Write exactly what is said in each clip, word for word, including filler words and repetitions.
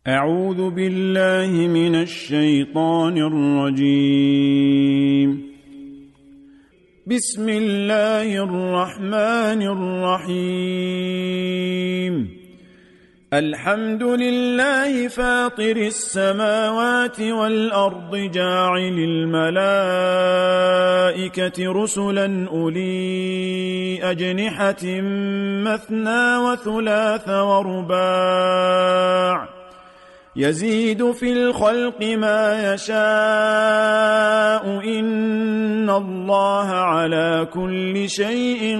أعوذ بالله من الشيطان الرجيم. بسم الله الرحمن الرحيم. الحمد لله فاطر السماوات والأرض جاعل الملائكة رسلا أولي أجنحة مثنى وثلاث ورباع يزيد في الخلق ما يشاء إن الله على كل شيء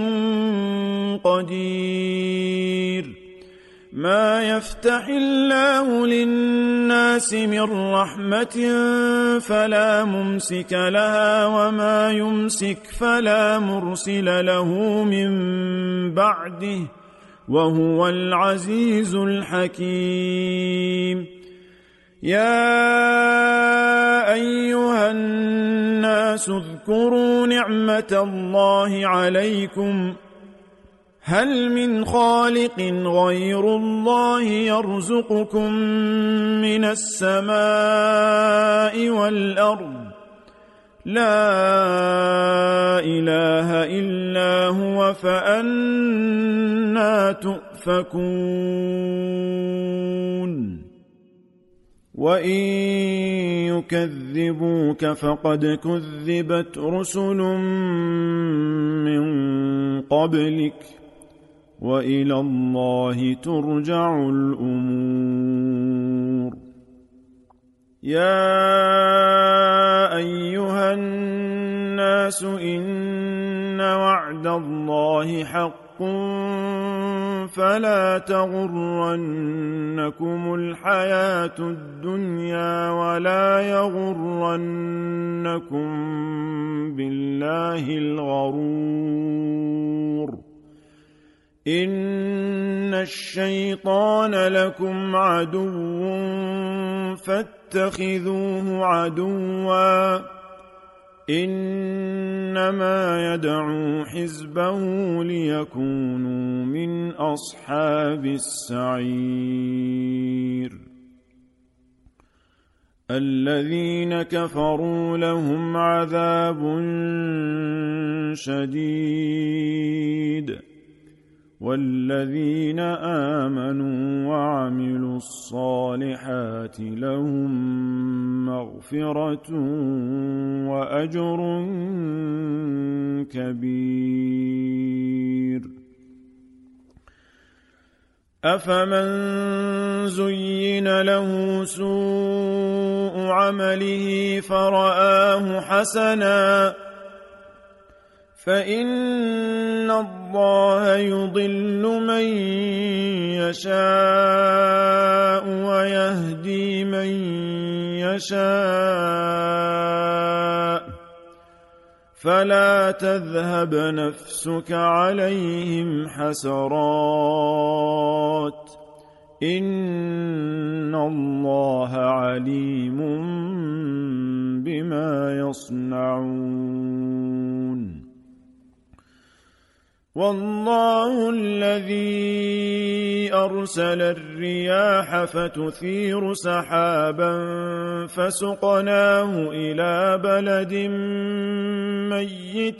قدير. ما يفتح الله للناس من رحمة فلا ممسك لها وما يمسك فلا مرسل له من بعده وهو العزيز الحكيم. يا أيها الناس اذكروا نعمة الله عليكم هل من خالق غير الله يرزقكم من السماء والأرض لا إله إلا هو فأنى تؤفكون. وإن يكذبوك فقد كذبت رسل من قبلك وإلى الله ترجع الأمور. يا أيها الناس إن وعد الله حق فلا تغرنكم الحياة الدنيا ولا يغرنكم بالله الغرور. إن الشيطان لكم عدو فاتخذوه عدوا إنما يدعو حزبه ليكونوا من أصحاب السعير. الذين كفروا لهم عذاب شديد والذين آمنوا وعملوا الصالحات لهم مغفرة وأجر كبير. أفمن زين له سوء عمله فرآه حسنا فإن الله يضل من يشاء ويهدي من يشاء فلا تذهب نفسك عليهم حسرات إن الله عليم بما يصنعون. والله الذي أرسل الرياح فتثير سحابا فسقناه إلى بلد ميت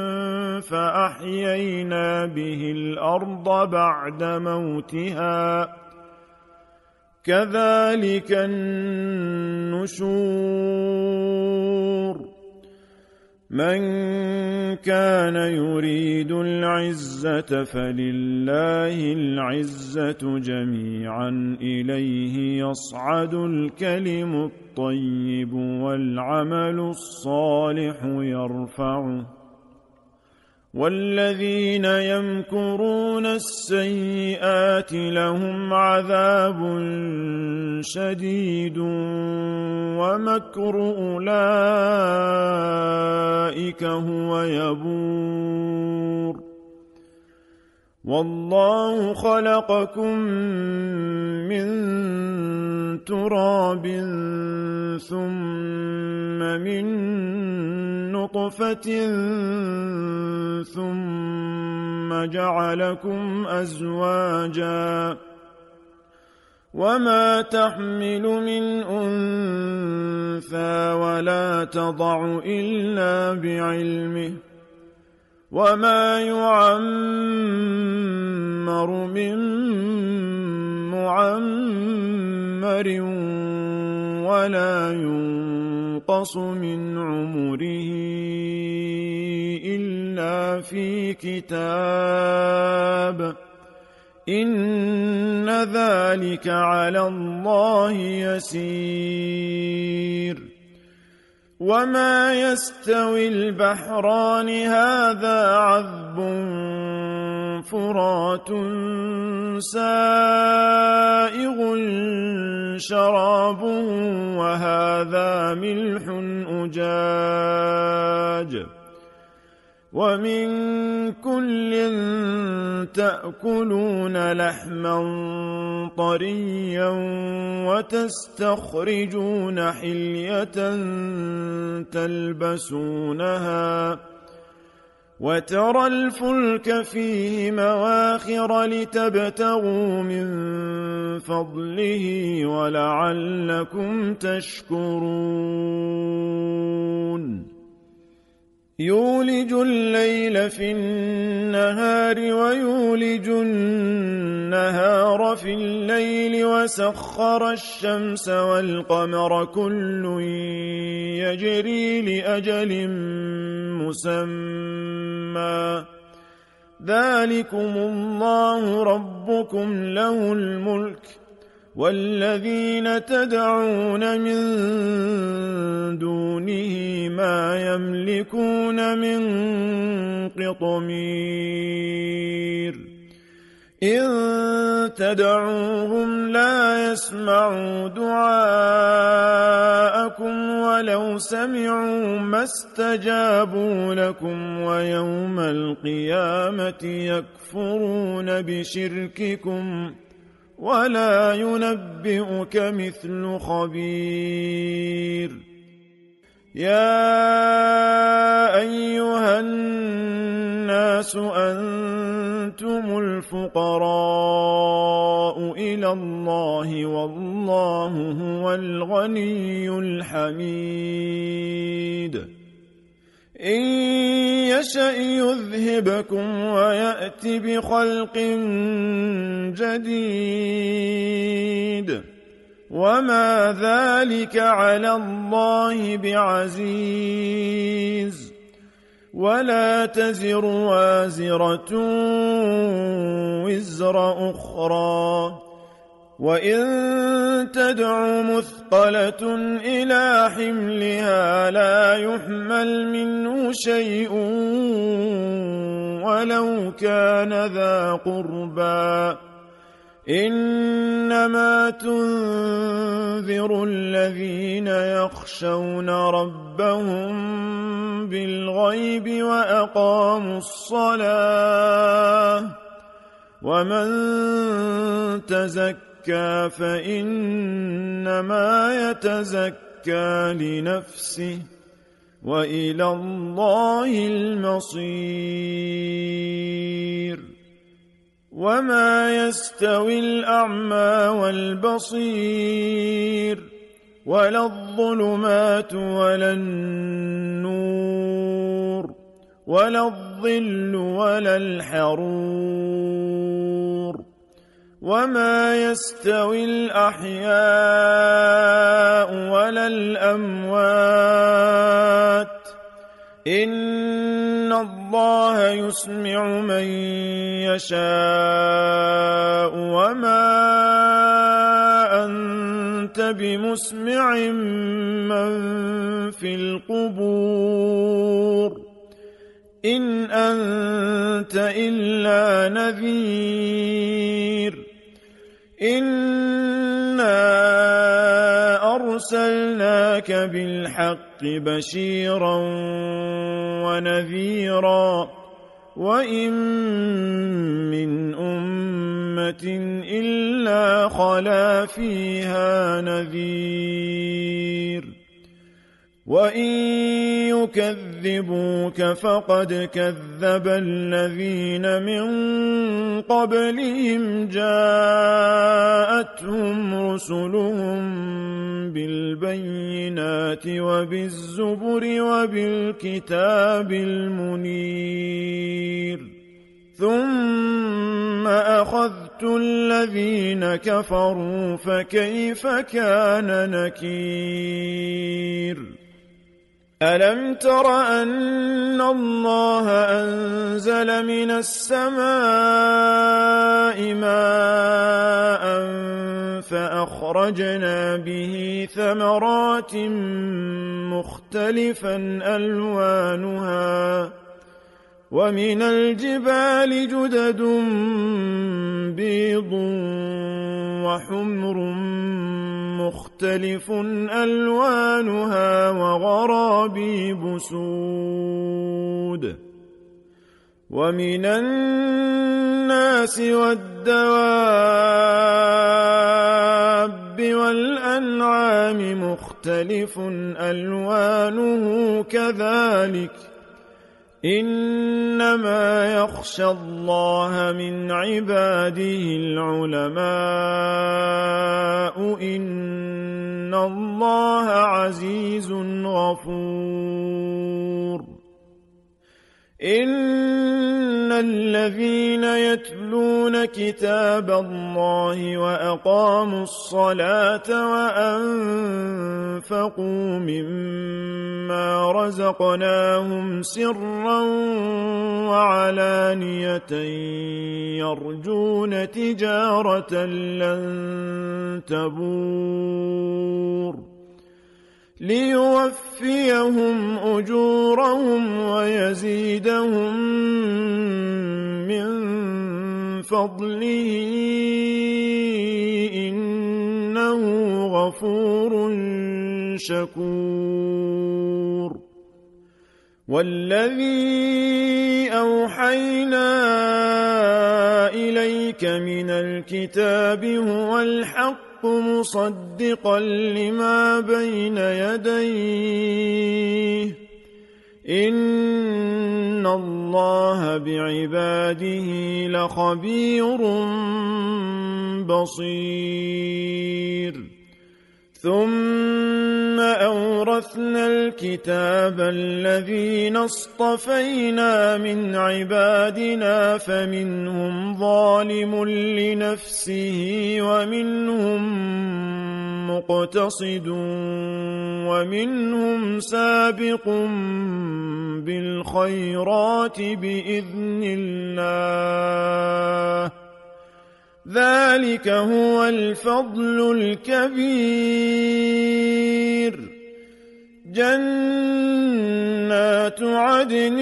فأحيينا به الأرض بعد موتها كذلك النشور. من كان يريد العزة فلله العزة جميعا إليه يصعد الكلم الطيب والعمل الصالح يرفعه والذين يمكرون السيئات لهم عذاب شديد ومكر أولئك هو يبور. والله خلقكم من تراب ثم من نطفة ثم جعلكم أزواجا وما تحمل من أنثى ولا تضع إلا بعلمه وما يعمر من معمر ولا ينقص من عمره إلا في كتاب إن ذلك على الله يسير وما يستوي البحران هذا عذب فرات سائغ شرابه وهذا ملح أجاج ومن كل تأكلون لحما طريا وتستخرجون حلية تلبسونها وترى الفلك فيه مواخر لتبتغوا من فضله ولعلكم تشكرون يولج الليل في النهار ويولج النهار في الليل وسخر الشمس والقمر كل يجري لأجل مسمى ذلكم الله ربكم له الملك والذين تدعون من دونه ما يملكون من قطمير إن تدعوهم لا يسمعوا دعاءكم ولو سمعوا ما استجابوا لكم ويوم القيامة يكفرون بشرككم ولا ينبئك مثل خبير يا أيها الناس أنتم الفقراء إلى الله والله هو الغني الحميد إن يشأ يذهبكم ويأت بخلق جديد وما ذلك على الله بعزيز ولا تزر وازرة وزر أخرى وإن تدع مثقلة إلى حملها لا يحمل منه شيء ولو كان ذا قربى إنما تنذر الذين يخشون ربهم بالغيب وأقاموا الصلاة ومن تزكى فإنما يتزكى لنفسه وإلى الله المصير وما يستوي الأعمى والبصير ولا الظلمات ولا النور ولا الظل ولا الحرور وما يستوي الأحياء ولا الأموات إن الله يسمع من يشاء وما أنت بمسمع من في القبور إن أنت إلا نذير إنا أرسلناك بالحق بشيرا ونذيرا وإن من أمة إلا خلا فيها نذير وإن يكذبوك فقد كذب الذين من قبلهم جاءتهم رسلهم بالبينات وبالزبر وبالكتاب المنير ثم أخذت الذين كفروا فكيف كان نكير ألم تر أن الله أنزل من السماء ماء فأخرجنا به ثمرات مختلفا ألوانها ومن الجبال جدد بيض وحمر مختلف ألوانها وغرابيب سود ومن الناس والدواب والأنعام مختلف ألوانه كذلك إنما يخشى الله من عباده العلماء إن الله عزيز غفور إن الذين يتلون كتاب الله وأقاموا الصلاة وأنفقوا مما رزقناهم سرا وعلانية يرجون تجارة لن تبور ليوفيهم أجورهم ويزيدهم من فضله إنه غفور شكور والذي أوحينا إليك من الكتاب هو الحق مصدقا لما بين يديه إن الله بعباده لخبير بصير ثم أورثنا الكتاب الذين اصطفينا من عبادنا فمنهم ظالم لنفسه ومنهم مقتصد ومنهم سابق بالخيرات بإذن الله ذلك هو الفضل الكبير جنات عدن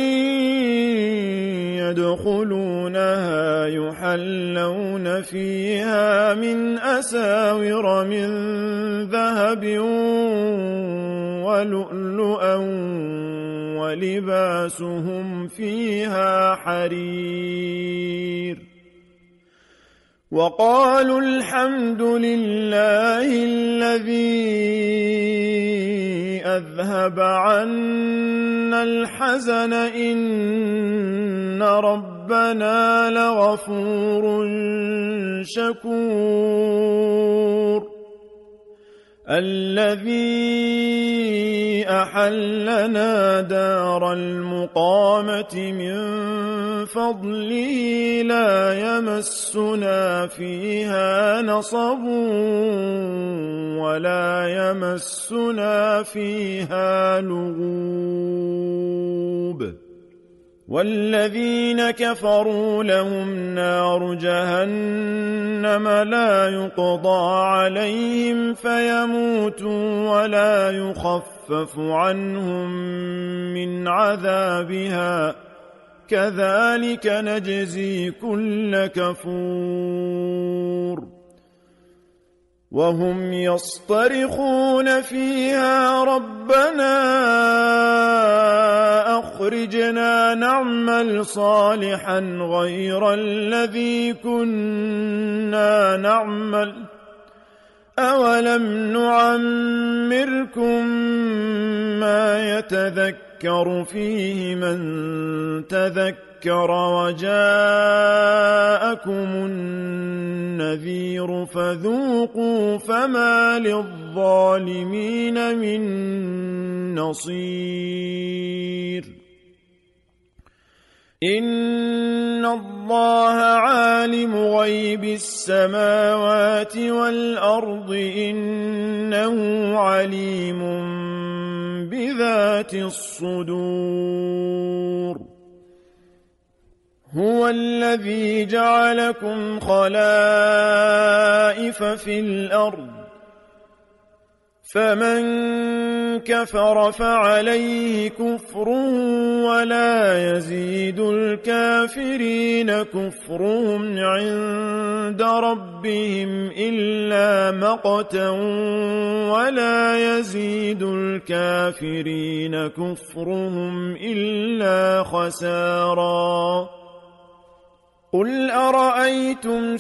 يدخلونها يحلون فيها من أساور من ذهب ولؤلؤا ولباسهم فيها حرير وقالوا الحمد لله الذي أذهب عنا الحزن إن ربنا لغفور شكور الذي أحلنا دار المقامة من فضله لا يمسنا فيها نصب ولا يمسنا فيها لغوب والذين كفروا لهم نار جهنم لا يقضى عليهم فيموتوا ولا يخفف عنهم من عذابها كذلك نجزي كل كفور وهم يصطرخون فيها ربنا أخرجنا نعمل صالحا غير الذي كنا نعمل أولم نعمركم ما يتذكر فيه من تذكر وجاءكم النذير فذوقوا فما للظالمين من نصير إن الله عالم غيب السماوات والأرض إنه عليم بذات الصدور هو الذي جعلكم خلائف في الأرض فمن كفر فعليه كفره ولا يزيد الكافرين كفرهم عند ربهم إلا مقتا ولا يزيد الكافرين كفرهم إلا خسارا قل أرأيتم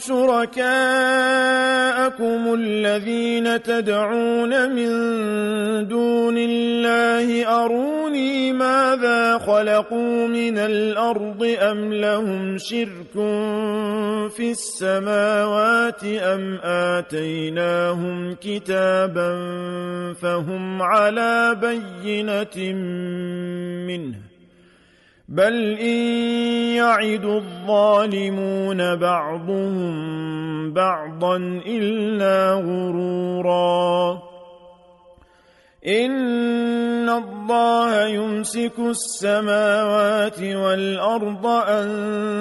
شركاءكم الذين تدعون من دون الله أروني ماذا خلقوا من الأرض أم لهم شرك في السماوات أم آتيناهم كتابا فهم على بينة منه بل إن يعد الظالمون بعضهم بعضا إلا غرورا إن الله يمسك السماوات والأرض أن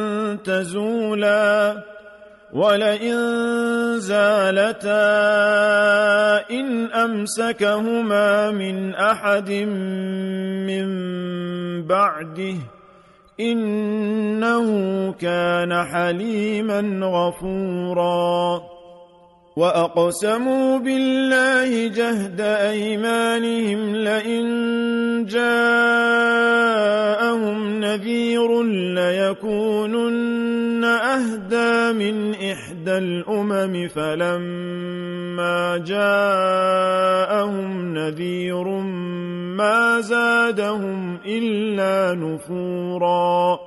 تزولا ولئن زالتا إن أمسكهما من أحد من بعده إنه كان حليما غفورا وأقسموا بالله جهد أيمانهم لئن جاءهم نذير ليكونن أهدى من إحدى الأمم فلما جاءهم نذير ما زادهم إلا نفورا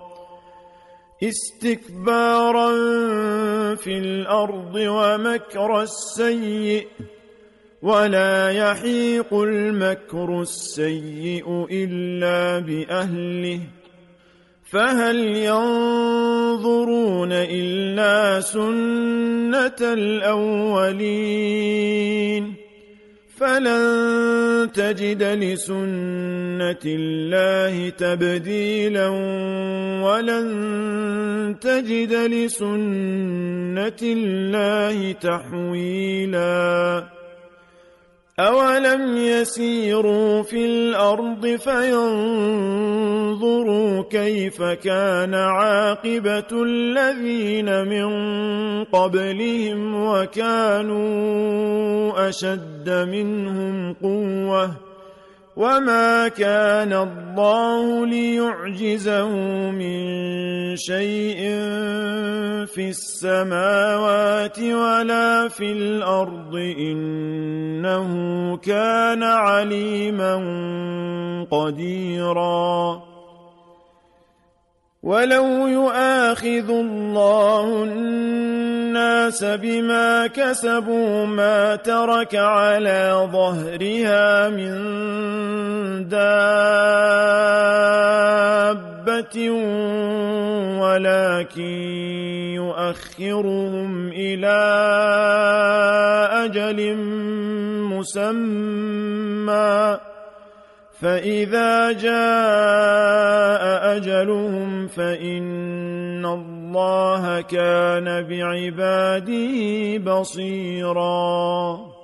استكبارا في الأرض ومكر السيء ولا يحيق المكر السيء إلا بأهله فهل ينظرون إلا سنة الأولين فلن تجد لسنة الله تبديلا ولن تجد لسنة الله تحويلا أولم يسيروا في الأرض فينظروا كيف كان عاقبة الذين من قبلهم وكانوا أشد منهم قوة وما كان الله ليعجزه من شيء في السماوات ولا في الأرض إنه كان عليما قديرا ولو يؤاخذ الله الناس بما كسبوا ما ترك على ظهرها من دابة ولكن يؤخرهم إلى أجل مسمى فإذا جاء أجلهم فإن الله كان بعباده بصيراً